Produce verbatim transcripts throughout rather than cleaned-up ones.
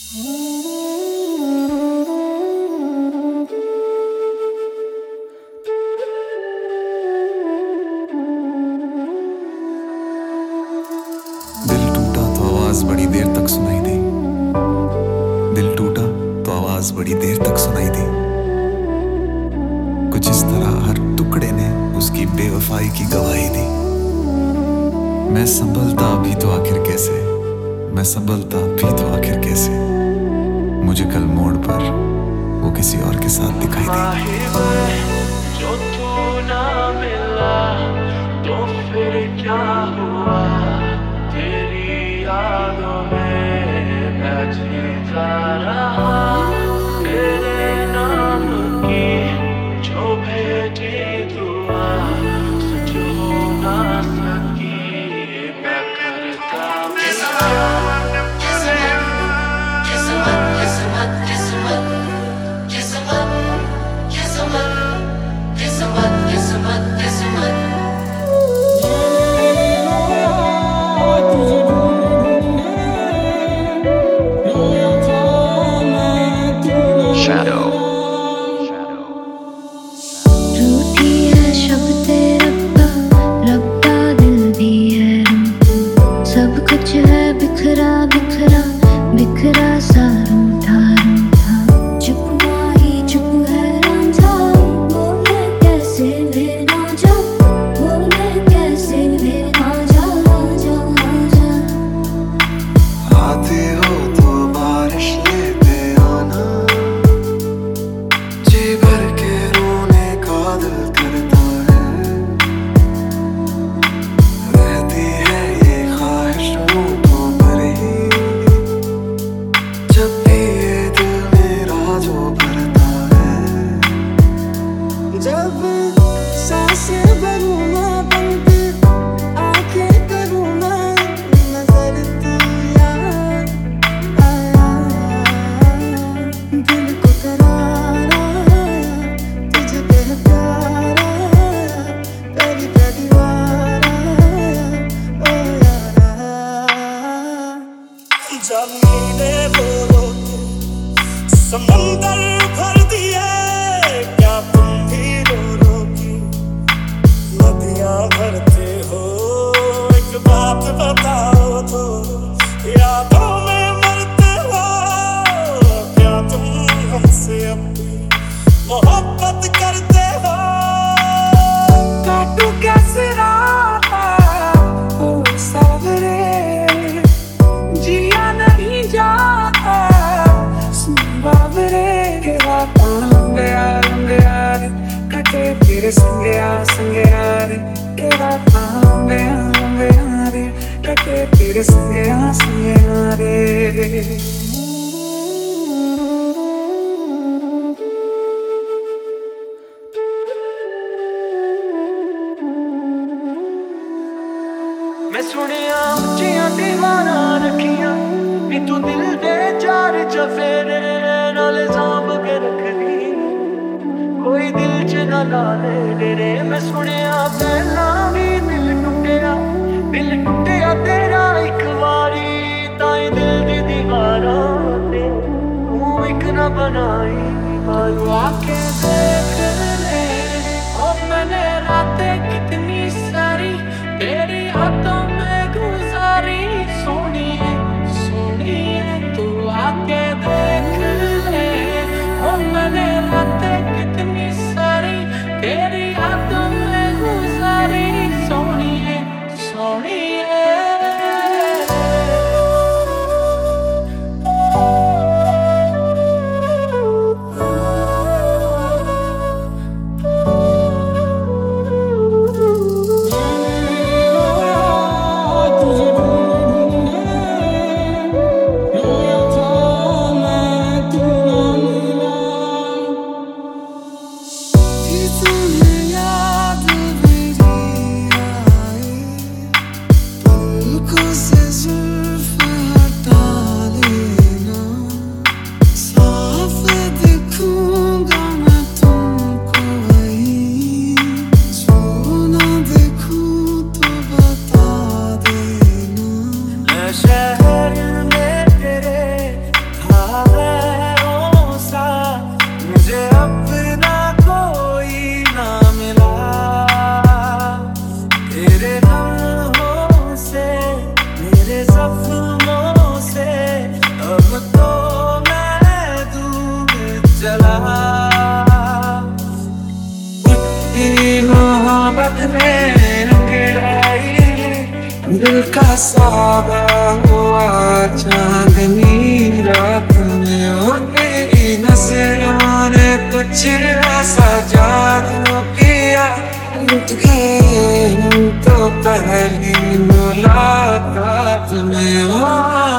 दिल टूटा तो आवाज बड़ी देर तक सुनाई दी। दिल टूटा तो आवाज बड़ी देर तक सुनाई दी। कुछ इस तरह हर टुकड़े ने उसकी बेवफाई की गवाही दी। मैं संभलता भी तो आखिर कैसे, मैं संभलता भी तो आखिर कैसे, मुझे कल मोड़ पर वो किसी और के साथ दिखाई दी। जो तू ना मिला तो फिर क्या हुआ, तेरी यादों में मैं जीता रहा। तेरे नाम की जो भेजी दुआ सच हो ना सकी, मैं करता Shadow. रूठी है शब्द रब्बा, रब्बा दिल भी है रूठा। सब कुछ है बिखरा बिखरा बिखरा सा रूठा रूठा। चुप माही चुप है रांझा, बोले कैसे वे ना जा, बोले कैसे वे ना जा जा जा। आते हो तो बारिश लेते आना, जी भर के रोने का दिल करता है। रहती है ये ख्वाहिश होठों पर ही, जब भी ये दिल मेरा जो भरता है। जब सांसें भरूं मैं बंद, आंखें करूं मैं नजर, तू याद आया। दिल को करार आया, तुझे पे प्यार आया, पहली पहली बार आया ओ यारा। जब नीले बोलो समंदर भर दिए, क्या तुम भी रो रो की नदियां भरते हो। एक बात बताओ तो, यादों में मरते हो, क्या तुम हमसे अपनी मोहब्बत करते हो। काटू कैसे राता ओ सावरे, जिया नहीं जाता सुन बाबरे। के राता लंबे यार लंबे यार कटे तेरे संगे यार संगे यार। के राता लंबे यार लंबे यार कटे तेरे संगे यार संगे यार। मैं सुनिया उच्चियां दीवाना रखियां, नी तू दिल दे चार चफेरे नाले सांभ के रखदी, कोई दिल च ना लाले डेरे। मैं सुनिया पहला भी दिल टुटिया, दिल टुटिया तेरा एक वारी, ताई दिल दी दीवारां ते तू एक ना बनाई। बारू आके देख ले ओ मैंने रातें कितनी सारी तेरी हाथों में गुजारी। सोनिए सोनिए तू आके देख ले ओ मैंने रातें कितनी सारी तेरी हाथों में गुजारी। सोनिए सोनिए दिल का सावा हुआ चांदनी रात में हो तेरी नजरों ने कुछ ऐसा जादू किया लुट गए हम तो पहली मुलाकात में हो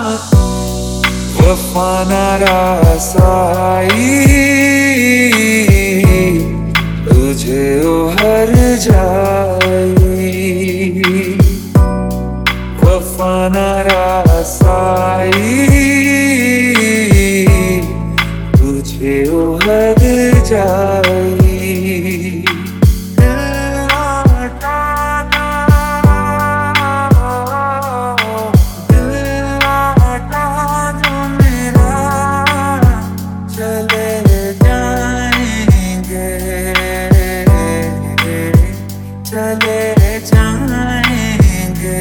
वफा ना रासाई तुझे उहर जाई वफा ना रासाई तुझे उहर जाई चले जाएंगे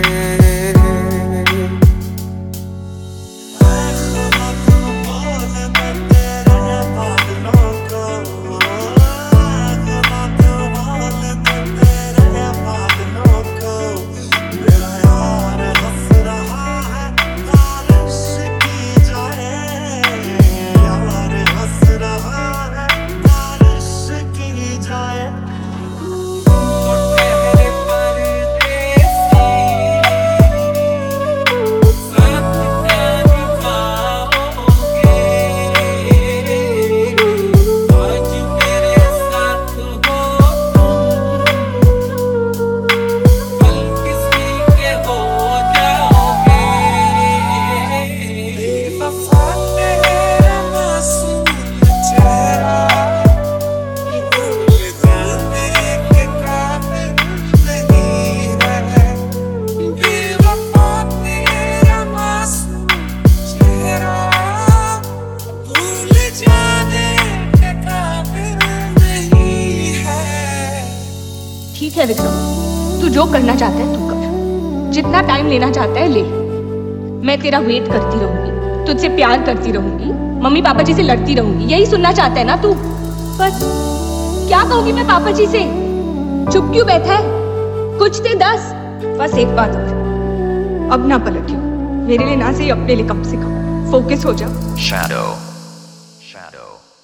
ठीक है विक्रम, तू जो करना चाहता है तू कर, जितना टाइम लेना चाहता है ले। मैं तेरा वेट करती रहूंगी, तुझसे प्यार करती रहूंगी, मम्मी पापा जी से लड़ती रहूंगी। यही सुनना चाहता है ना तू? पर क्या कहूंगी मैं पापा जी से? चुप क्यों बैठा है? कुछ दे दस। बस एक बात और, अब ना पलटियो, मेरे लिए ना सही अपने लिए कम से कम फोकस हो जा। Shadow. Shadow.